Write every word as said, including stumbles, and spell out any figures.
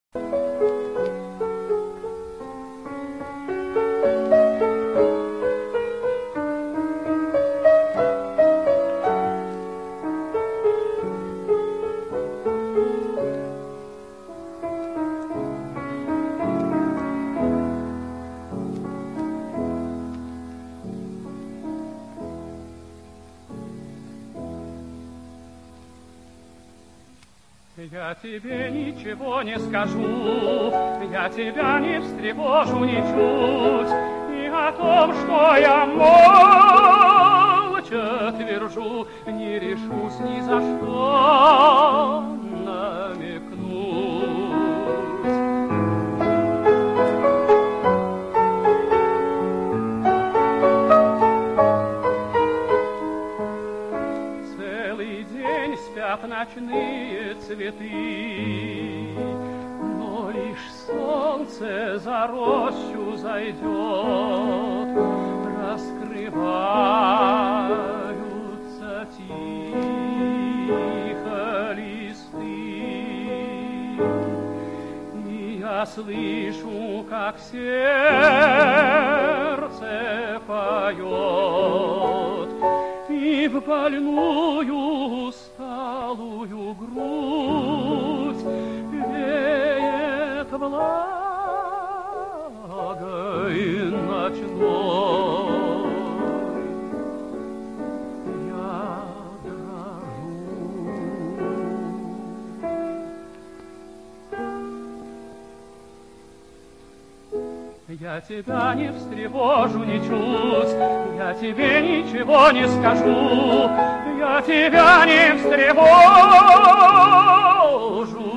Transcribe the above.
Я тебе ничего не скажу, я тебя не встревожу ничуть, и о том, что я молча твержу, не решусь ни за что намекнуть. Целый день спят ночные цветы, но лишь солнце за рощу зайдет, раскрываются тихо листы, и я слышу, как сердце поет, и в больную усталую грудь веет влагой ночной. Я дрожу. Я тебя не встревожу ничуть, я тебе ничего не скажу, я тебя не встревожу